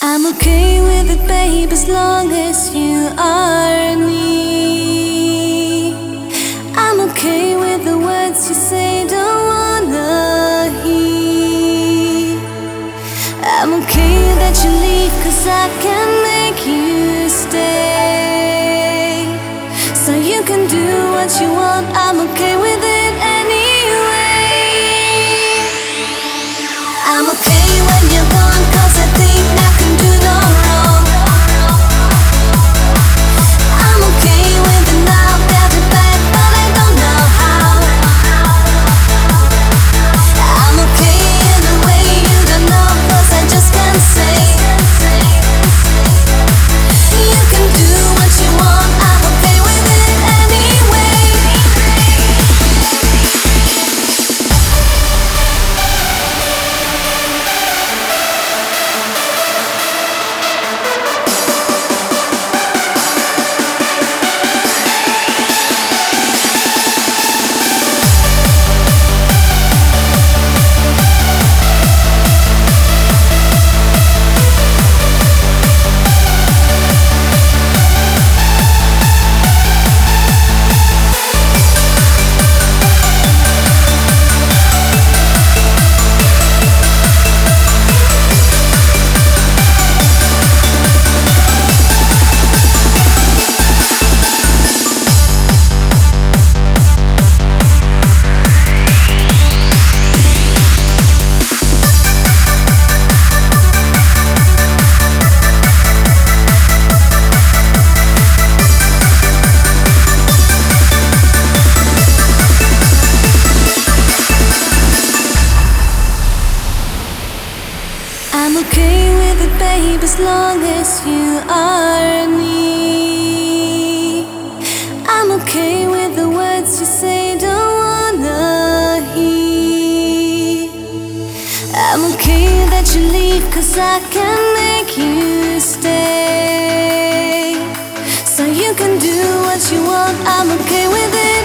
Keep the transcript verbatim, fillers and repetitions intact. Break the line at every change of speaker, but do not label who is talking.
I'm okay with it, babe, as long as you are me. I'm okay with the words you say, don't wanna hear. I'm okay that you leave, cause I can make you stay. So you can do what you want, I'm okay with it anyway. I'm okay when you're gone, cause I think I can do no wrong. I'm okay with it now, got it back, but I don't know how. I'm okay in a way you don't know, cause I just can't say. You can do what you want, I'm okay with it anyway. I'm okay with it, babe, as long as you are me. I'm okay with the words you say, don't wanna hear. I'm okay that you leave, cause I can make you stay. So you can do what you want, I'm okay with it